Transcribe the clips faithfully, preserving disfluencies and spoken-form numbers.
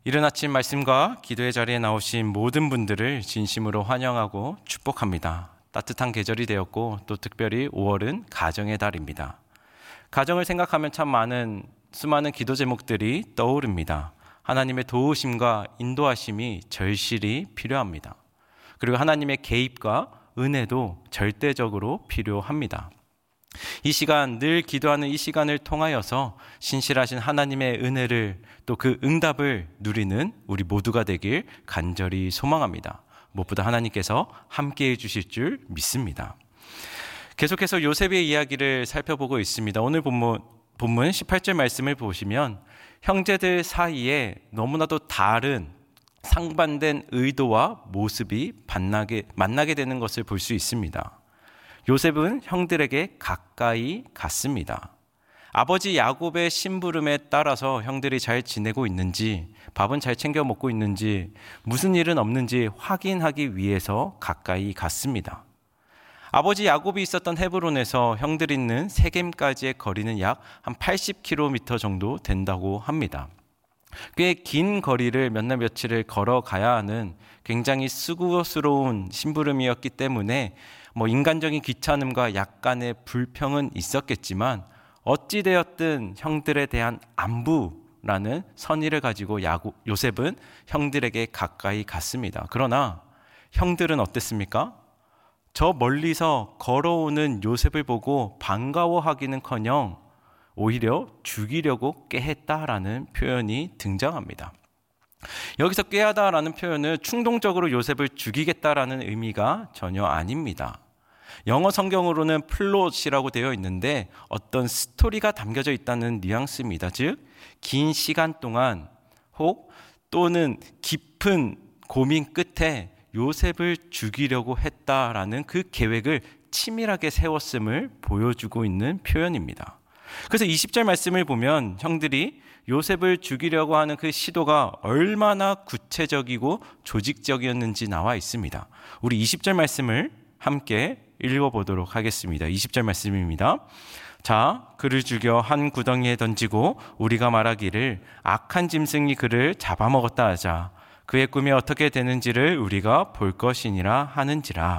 이른 아침 말씀과 기도의 자리에 나오신 모든 분들을 진심으로 환영하고 축복합니다. 따뜻한 계절이 되었고 또 특별히 오월은 가정의 달입니다. 가정을 생각하면 참 많은 수많은 기도 제목들이 떠오릅니다. 하나님의 도우심과 인도하심이 절실히 필요합니다. 그리고 하나님의 개입과 은혜도 절대적으로 필요합니다. 이 시간, 늘 기도하는 이 시간을 통하여서 신실하신 하나님의 은혜를 또 그 응답을 누리는 우리 모두가 되길 간절히 소망합니다. 무엇보다 하나님께서 함께해 주실 줄 믿습니다. 계속해서 요셉의 이야기를 살펴보고 있습니다. 오늘 본문, 본문 십팔 절 말씀을 보시면 형제들 사이에 너무나도 다른 상반된 의도와 모습이 만나게, 만나게 되는 것을 볼 수 있습니다. 요셉은 형들에게 가까이 갔습니다. 아버지 야곱의 심부름에 따라서 형들이 잘 지내고 있는지, 밥은 잘 챙겨 먹고 있는지, 무슨 일은 없는지 확인하기 위해서 가까이 갔습니다. 아버지 야곱이 있었던 헤브론에서 형들이 있는 세겜까지의 거리는 약 한 팔십 킬로미터 정도 된다고 합니다. 꽤 긴 거리를 몇 날 며칠을 걸어가야 하는 굉장히 수고스러운 심부름이었기 때문에 뭐 인간적인 귀찮음과 약간의 불평은 있었겠지만 어찌되었든 형들에 대한 안부라는 선의를 가지고 야곱, 요셉은 형들에게 가까이 갔습니다. 그러나 형들은 어땠습니까? 저 멀리서 걸어오는 요셉을 보고 반가워하기는커녕 오히려 죽이려고 꾀했다라는 표현이 등장합니다. 여기서 꾀하다라는 표현은 충동적으로 요셉을 죽이겠다라는 의미가 전혀 아닙니다. 영어 성경으로는 플롯이라고 되어 있는데 어떤 스토리가 담겨져 있다는 뉘앙스입니다. 즉, 긴 시간 동안 혹 또는 깊은 고민 끝에 요셉을 죽이려고 했다라는 그 계획을 치밀하게 세웠음을 보여주고 있는 표현입니다. 그래서 이십 절 말씀을 보면 형들이 요셉을 죽이려고 하는 그 시도가 얼마나 구체적이고 조직적이었는지 나와 있습니다. 우리 이십 절 말씀을 함께 읽어보도록 하겠습니다. 이십 절 말씀입니다. 자, 그를 죽여 한 구덩이에 던지고 우리가 말하기를 악한 짐승이 그를 잡아먹었다 하자. 그의 꿈이 어떻게 되는지를 우리가 볼 것이니라 하는지라.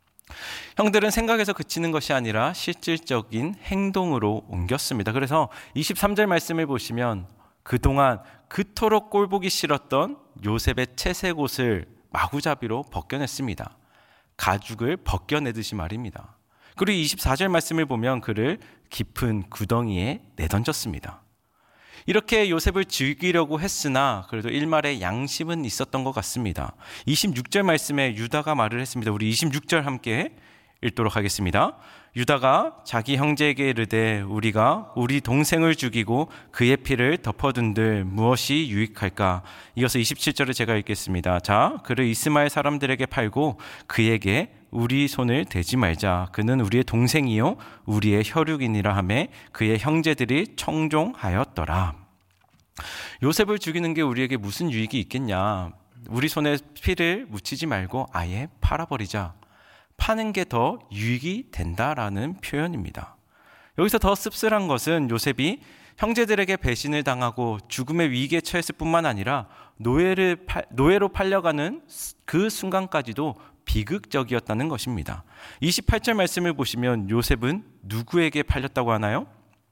형들은 생각에서 그치는 것이 아니라 실질적인 행동으로 옮겼습니다. 그래서 이십삼 절 말씀을 보시면 그동안 그토록 꼴보기 싫었던 요셉의 채색 옷을 마구잡이로 벗겨냈습니다. 가죽을 벗겨내듯이 말입니다. 그리고 이십사 절 말씀을 보면 그를 깊은 구덩이에 내던졌습니다. 이렇게 요셉을 죽이려고 했으나 그래도 일말의 양심은 있었던 것 같습니다. 이십육 절 말씀에 유다가 말을 했습니다. 우리 이십육 절 함께 읽도록 하겠습니다. 유다가 자기 형제에게 이르되 우리가 우리 동생을 죽이고 그의 피를 덮어둔들 무엇이 유익할까? 이어서 이십칠 절을 제가 읽겠습니다. 자, 그를 이스마엘 사람들에게 팔고 그에게 우리 손을 대지 말자. 그는 우리의 동생이요 우리의 혈육이니라 하매 그의 형제들이 청종하였더라. 요셉을 죽이는 게 우리에게 무슨 유익이 있겠냐? 우리 손에 피를 묻히지 말고 아예 팔아버리자. 파는 게 더 유익이 된다라는 표현입니다. 여기서 더 씁쓸한 것은 요셉이 형제들에게 배신을 당하고 죽음의 위기에 처했을 뿐만 아니라 노예를 파, 노예로 팔려가는 그 순간까지도 비극적이었다는 것입니다. 이십팔 절 말씀을 보시면 요셉은 누구에게 팔렸다고 하나요?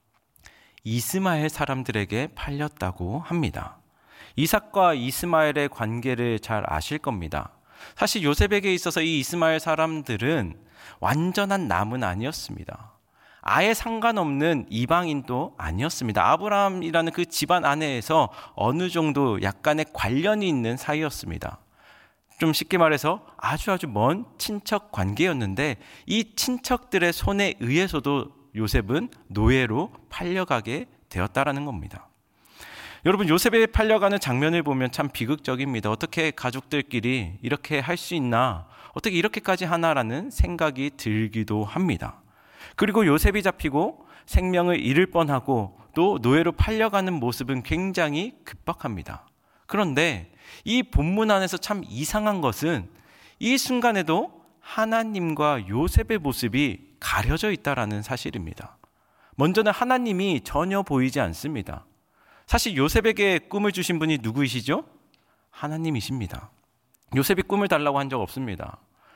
이스마엘 사람들에게 팔렸다고 합니다. 이삭과 이스마엘의 관계를 잘 아실 겁니다. 사실 요셉에게 있어서 이 이스마엘 사람들은 완전한 남은 아니었습니다. 아예 상관없는 이방인도 아니었습니다. 아브라함이라는 그 집안 안에서 어느 정도 약간의 관련이 있는 사이였습니다. 좀 쉽게 말해서 아주 아주 먼 친척 관계였는데 이 친척들의 손에 의해서도 요셉은 노예로 팔려가게 되었다라는 겁니다. 여러분, 요셉에 팔려가는 장면을 보면 참 비극적입니다. 어떻게 가족들끼리 이렇게 할 수 있나? 어떻게 이렇게까지 하나라는 생각이 들기도 합니다. 그리고 요셉이 잡히고 생명을 잃을 뻔하고 또 노예로 팔려가는 모습은 굉장히 급박합니다. 그런데 이 본문 안에서 참 이상한 것은 이 순간에도 하나님과 요셉의 모습이 가려져 있다라는 사실입니다. 먼저는 하나님이 전혀 보이지 않습니다. 사실 요셉에게 꿈을 주신 분이 누구이시죠? 하나님이십니다. 요셉이 꿈을 달라고 한 적 없습니다.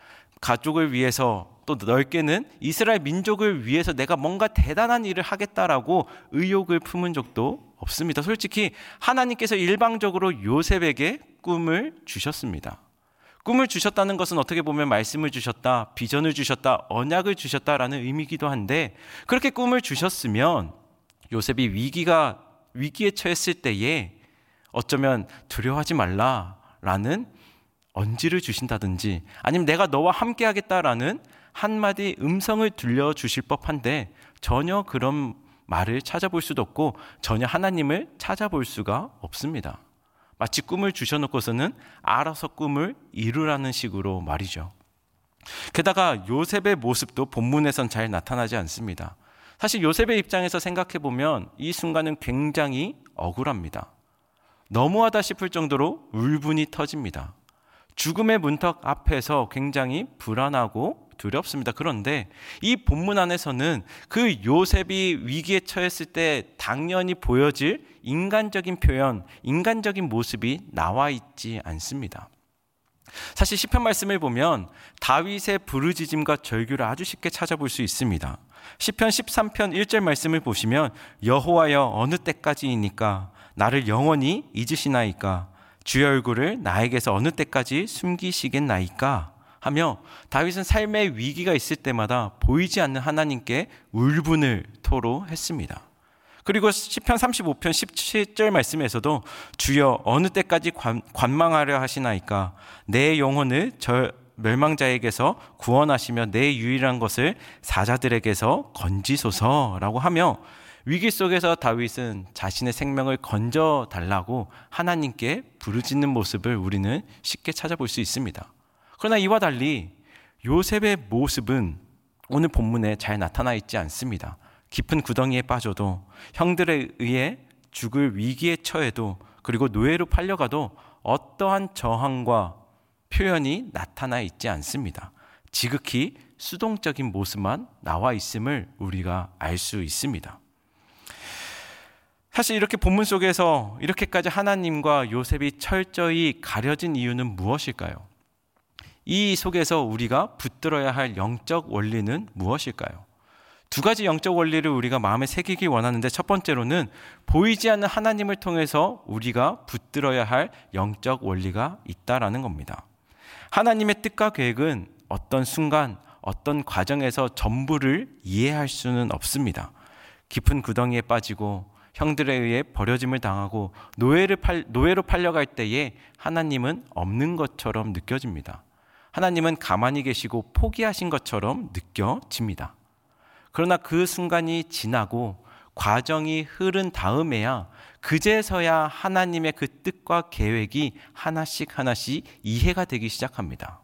가족을 위해서 또 넓게는 이스라엘 민족을 위해서 내가 뭔가 대단한 일을 하겠다라고 의욕을 품은 적도 없습니다. 솔직히 하나님께서 일방적으로 요셉에게 꿈을 주셨습니다. 꿈을 주셨다는 것은 어떻게 보면 말씀을 주셨다, 비전을 주셨다, 언약을 주셨다라는 의미이기도 한데, 그렇게 꿈을 주셨으면 요셉이 위기가 위기에 처했을 때에 어쩌면 두려워하지 말라라는 언지를 주신다든지, 아니면 내가 너와 함께 하겠다라는 한마디 음성을 들려주실 법한데 전혀 그런 말을 찾아볼 수도 없고 전혀 하나님을 찾아볼 수가 없습니다. 마치 꿈을 주셔놓고서는 알아서 꿈을 이루라는 식으로 말이죠. 게다가 요셉의 모습도 본문에선 잘 나타나지 않습니다. 사실 요셉의 입장에서 생각해보면 이 순간은 굉장히 억울합니다. 너무하다 싶을 정도로 울분이 터집니다. 죽음의 문턱 앞에서 굉장히 불안하고 두렵습니다. 그런데 이 본문 안에서는 그 요셉이 위기에 처했을 때 당연히 보여질 인간적인 표현, 인간적인 모습이 나와 있지 않습니다. 사실 시편 말씀을 보면 다윗의 부르짖음과 절규를 아주 쉽게 찾아볼 수 있습니다. 시편 십삼 편 일 절 말씀을 보시면 여호와여 어느 때까지이니까 나를 영원히 잊으시나이까 주의 얼굴을 나에게서 어느 때까지 숨기시겠나이까 하며 다윗은 삶의 위기가 있을 때마다 보이지 않는 하나님께 울분을 토로했습니다. 그리고 시편 삼십오 편 십칠 절 말씀에서도 주여 어느 때까지 관, 관망하려 하시나이까 내 영혼을 저 멸망자에게서 구원하시며 내 유일한 것을 사자들에게서 건지소서라고 하며 위기 속에서 다윗은 자신의 생명을 건져달라고 하나님께 부르짖는 모습을 우리는 쉽게 찾아볼 수 있습니다. 그러나 이와 달리 요셉의 모습은 오늘 본문에 잘 나타나 있지 않습니다. 깊은 구덩이에 빠져도, 형들에 의해 죽을 위기에 처해도, 그리고 노예로 팔려가도 어떠한 저항과 표현이 나타나 있지 않습니다. 지극히 수동적인 모습만 나와 있음을 우리가 알 수 있습니다. 사실 이렇게 본문 속에서 이렇게까지 하나님과 요셉이 철저히 가려진 이유는 무엇일까요? 이 속에서 우리가 붙들어야 할 영적 원리는 무엇일까요? 두 가지 영적 원리를 우리가 마음에 새기기 원하는데, 첫 번째로는 보이지 않는 하나님을 통해서 우리가 붙들어야 할 영적 원리가 있다라는 겁니다. 하나님의 뜻과 계획은 어떤 순간, 어떤 과정에서 전부를 이해할 수는 없습니다. 깊은 구덩이에 빠지고 형들에 의해 버려짐을 당하고 노예를 팔, 노예로 팔려갈 때에 하나님은 없는 것처럼 느껴집니다. 하나님은 가만히 계시고 포기하신 것처럼 느껴집니다. 그러나 그 순간이 지나고 과정이 흐른 다음에야 그제서야 하나님의 그 뜻과 계획이 하나씩 하나씩 이해가 되기 시작합니다.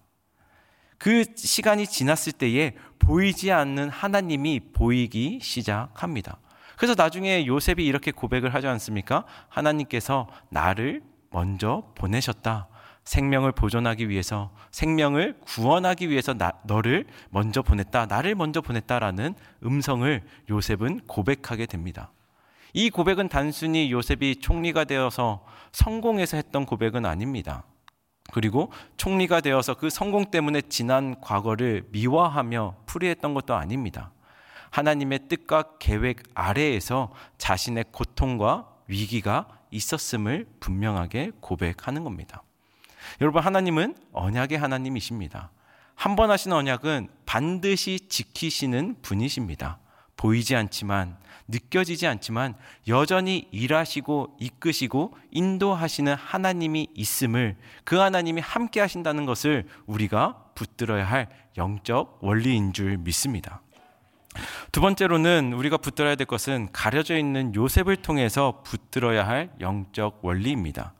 그 시간이 지났을 때에 보이지 않는 하나님이 보이기 시작합니다. 그래서 나중에 요셉이 이렇게 고백을 하지 않습니까? 하나님께서 나를 먼저 보내셨다. 생명을 보존하기 위해서, 생명을 구원하기 위해서 나, 너를 먼저 보냈다. 나를 먼저 보냈다라는 음성을 요셉은 고백하게 됩니다. 이 고백은 단순히 요셉이 총리가 되어서 성공해서 했던 고백은 아닙니다. 그리고 총리가 되어서 그 성공 때문에 지난 과거를 미화하며 풀이했던 것도 아닙니다. 하나님의 뜻과 계획 아래에서 자신의 고통과 위기가 있었음을 분명하게 고백하는 겁니다. 여러분, 하나님은 언약의 하나님이십니다. 한 번 하신 언약은 반드시 지키시는 분이십니다. 보이지 않지만, 느껴지지 않지만 여전히 일하시고 이끄시고 인도하시는 하나님이 있음을, 그 하나님이 함께 하신다는 것을 우리가 붙들어야 할 영적 원리인 줄 믿습니다. 두 번째로는 우리가 붙들어야 될 것은 가려져 있는 요셉을 통해서 붙들어야 할 영적 원리입니다.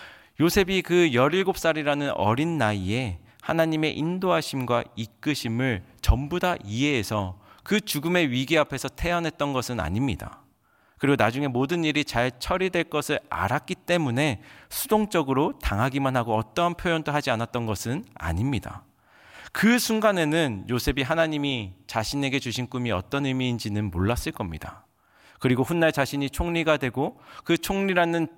요셉이 그 열일곱 살이라는 어린 나이에 하나님의 인도하심과 이끄심을 전부 다 이해해서 그 죽음의 위기 앞에서 태어났던 것은 아닙니다. 그리고 나중에 모든 일이 잘 처리될 것을 알았기 때문에 수동적으로 당하기만 하고 어떠한 표현도 하지 않았던 것은 아닙니다. 그 순간에는 요셉이 하나님이 자신에게 주신 꿈이 어떤 의미인지는 몰랐을 겁니다. 그리고 훗날 자신이 총리가 되고 그 총리라는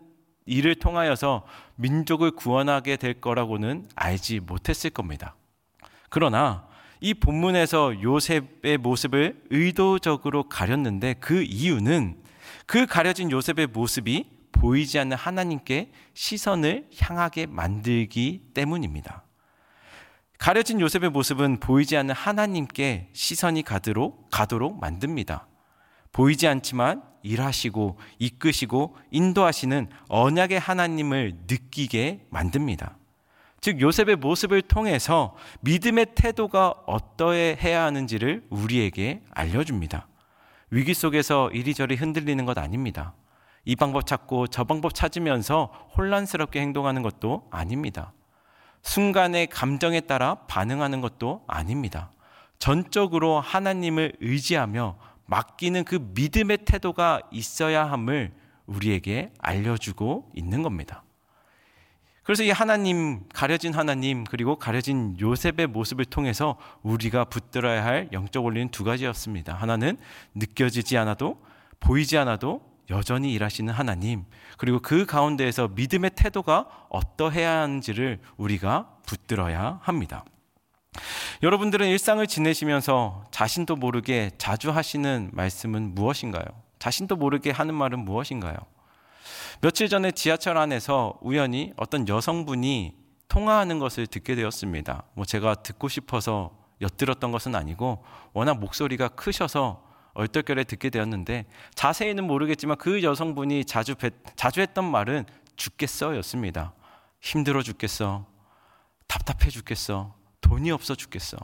이를 통하여서 민족을 구원하게 될 거라고는 알지 못했을 겁니다. 그러나 이 본문에서 요셉의 모습을 의도적으로 가렸는데 그 이유는 그 가려진 요셉의 모습이 보이지 않는 하나님께 시선을 향하게 만들기 때문입니다. 가려진 요셉의 모습은 보이지 않는 하나님께 시선이 가도록, 가도록 만듭니다. 보이지 않지만 일하시고 이끄시고 인도하시는 언약의 하나님을 느끼게 만듭니다. 즉 요셉의 모습을 통해서 믿음의 태도가 어떠해야 하는지를 우리에게 알려줍니다. 위기 속에서 이리저리 흔들리는 것 아닙니다. 이 방법 찾고 저 방법 찾으면서 혼란스럽게 행동하는 것도 아닙니다. 순간의 감정에 따라 반응하는 것도 아닙니다. 전적으로 하나님을 의지하며 맡기는 그 믿음의 태도가 있어야 함을 우리에게 알려주고 있는 겁니다. 그래서 이 하나님, 가려진 하나님 그리고 가려진 요셉의 모습을 통해서 우리가 붙들어야 할 영적 원리는 두 가지였습니다. 하나는 느껴지지 않아도 보이지 않아도 여전히 일하시는 하나님, 그리고 그 가운데에서 믿음의 태도가 어떠해야 하는지를 우리가 붙들어야 합니다. 여러분들은 일상을 지내시면서 자신도 모르게 자주 하시는 말씀은 무엇인가요? 자신도 모르게 하는 말은 무엇인가요? 며칠 전에 지하철 안에서 우연히 어떤 여성분이 통화하는 것을 듣게 되었습니다. 뭐 제가 듣고 싶어서 엿들었던 것은 아니고 워낙 목소리가 크셔서 얼떨결에 듣게 되었는데 자세히는 모르겠지만 그 여성분이 자주, 배, 자주 했던 말은 죽겠어 였습니다. 힘들어 죽겠어. 답답해 죽겠어. 돈이 없어 죽겠어.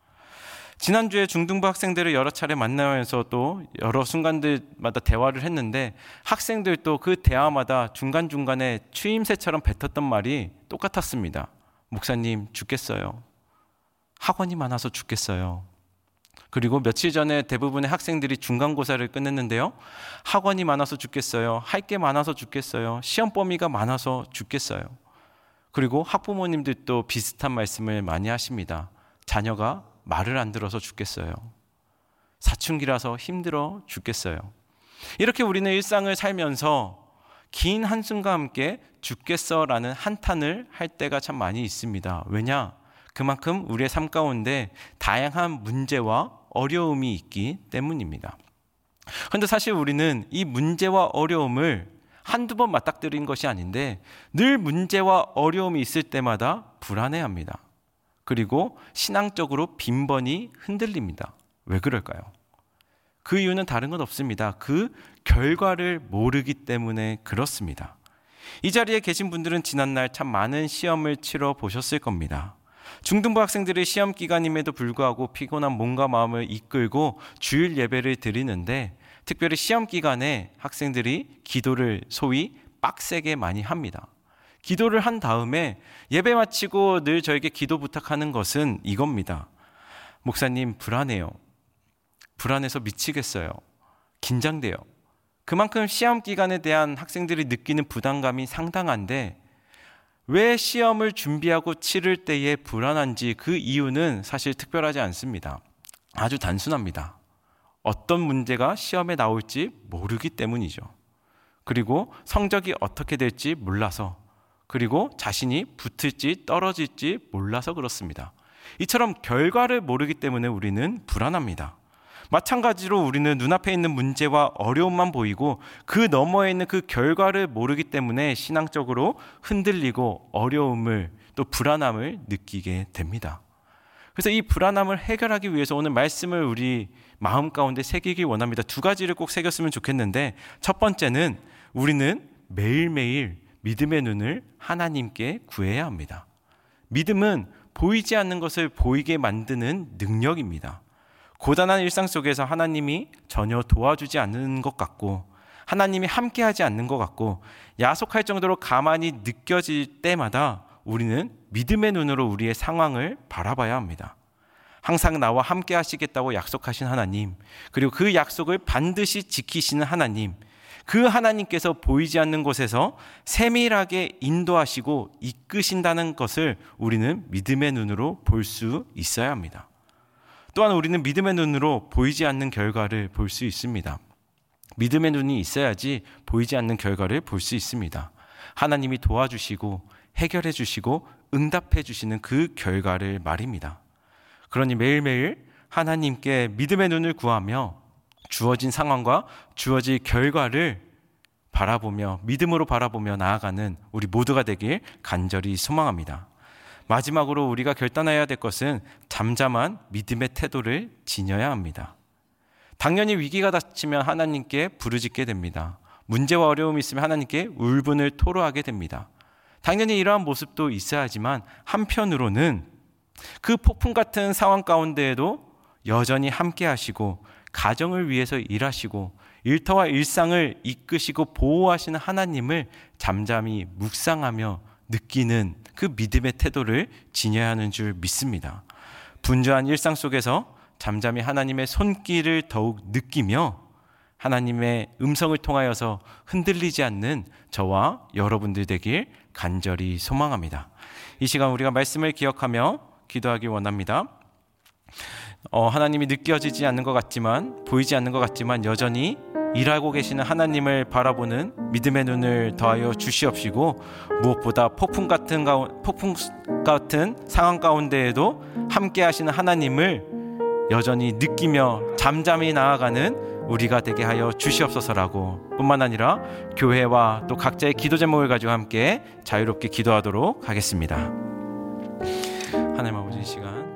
지난주에 중등부 학생들을 여러 차례 만나면서 또 여러 순간들마다 대화를 했는데 학생들도 그 대화마다 중간중간에 추임새처럼 뱉었던 말이 똑같았습니다. 목사님 죽겠어요. 학원이 많아서 죽겠어요. 그리고 며칠 전에 대부분의 학생들이 중간고사를 끝냈는데요. 학원이 많아서 죽겠어요. 할 게 많아서 죽겠어요. 시험 범위가 많아서 죽겠어요. 그리고 학부모님들도 비슷한 말씀을 많이 하십니다. 자녀가 말을 안 들어서 죽겠어요. 사춘기라서 힘들어 죽겠어요. 이렇게 우리는 일상을 살면서 긴 한숨과 함께 죽겠어라는 한탄을 할 때가 참 많이 있습니다. 왜냐? 그만큼 우리의 삶 가운데 다양한 문제와 어려움이 있기 때문입니다. 그런데 사실 우리는 이 문제와 어려움을 한두 번 맞닥뜨린 것이 아닌데 늘 문제와 어려움이 있을 때마다 불안해합니다. 그리고 신앙적으로 빈번히 흔들립니다. 왜 그럴까요? 그 이유는 다른 건 없습니다. 그 결과를 모르기 때문에 그렇습니다. 이 자리에 계신 분들은 지난날 참 많은 시험을 치러 보셨을 겁니다. 중등부 학생들의 시험 기간임에도 불구하고 피곤한 몸과 마음을 이끌고 주일 예배를 드리는데 특별히 시험 기간에 학생들이 기도를 소위 빡세게 많이 합니다. 기도를 한 다음에 예배 마치고 늘 저에게 기도 부탁하는 것은 이겁니다. 목사님 불안해요. 불안해서 미치겠어요. 긴장돼요. 그만큼 시험 기간에 대한 학생들이 느끼는 부담감이 상당한데 왜 시험을 준비하고 치를 때에 불안한지 그 이유는 사실 특별하지 않습니다. 아주 단순합니다. 어떤 문제가 시험에 나올지 모르기 때문이죠. 그리고 성적이 어떻게 될지 몰라서, 그리고 자신이 붙을지 떨어질지 몰라서 그렇습니다. 이처럼 결과를 모르기 때문에 우리는 불안합니다. 마찬가지로 우리는 눈앞에 있는 문제와 어려움만 보이고 그 너머에 있는 그 결과를 모르기 때문에 신앙적으로 흔들리고 어려움을 또 불안함을 느끼게 됩니다. 그래서 이 불안함을 해결하기 위해서 오늘 말씀을 우리 마음 가운데 새기길 원합니다. 두 가지를 꼭 새겼으면 좋겠는데 첫 번째는 우리는 매일매일 믿음의 눈을 하나님께 구해야 합니다. 믿음은 보이지 않는 것을 보이게 만드는 능력입니다. 고단한 일상 속에서 하나님이 전혀 도와주지 않는 것 같고 하나님이 함께하지 않는 것 같고 야속할 정도로 가만히 느껴질 때마다 우리는 믿음의 눈으로 우리의 상황을 바라봐야 합니다. 항상 나와 함께 하시겠다고 약속하신 하나님, 그리고 그 약속을 반드시 지키시는 하나님, 그 하나님께서 보이지 않는 곳에서 세밀하게 인도하시고 이끄신다는 것을 우리는 믿음의 눈으로 볼 수 있어야 합니다. 또한 우리는 믿음의 눈으로 보이지 않는 결과를 볼 수 있습니다. 믿음의 눈이 있어야지 보이지 않는 결과를 볼 수 있습니다. 하나님이 도와주시고 해결해 주시고 응답해 주시는 그 결과를 말입니다. 그러니 매일매일 하나님께 믿음의 눈을 구하며 주어진 상황과 주어질 결과를 바라보며 믿음으로 바라보며 나아가는 우리 모두가 되길 간절히 소망합니다. 마지막으로 우리가 결단해야 될 것은 잠잠한 믿음의 태도를 지녀야 합니다. 당연히 위기가 닥치면 하나님께 부르짖게 됩니다. 문제와 어려움이 있으면 하나님께 울분을 토로하게 됩니다. 당연히 이러한 모습도 있어야 하지만 한편으로는 그 폭풍 같은 상황 가운데에도 여전히 함께 하시고 가정을 위해서 일하시고 일터와 일상을 이끄시고 보호하시는 하나님을 잠잠히 묵상하며 느끼는 그 믿음의 태도를 지녀야 하는 줄 믿습니다. 분주한 일상 속에서 잠잠히 하나님의 손길을 더욱 느끼며 하나님의 음성을 통하여서 흔들리지 않는 저와 여러분들 되길 간절히 소망합니다. 이 시간 우리가 말씀을 기억하며 기도하기 원합니다. 어, 하나님이 느껴지지 않는 것 같지만 보이지 않는 것 같지만 여전히 일하고 계시는 하나님을 바라보는 믿음의 눈을 더하여 주시옵시고 무엇보다 폭풍 같은, 가운, 폭풍 같은 상황 가운데에도 함께 하시는 하나님을 여전히 느끼며 잠잠히 나아가는 우리가 되게 하여 주시옵소서라고 뿐만 아니라 교회와 또 각자의 기도 제목을 가지고 함께 자유롭게 기도하도록 하겠습니다. 하나님 아버지 이 시간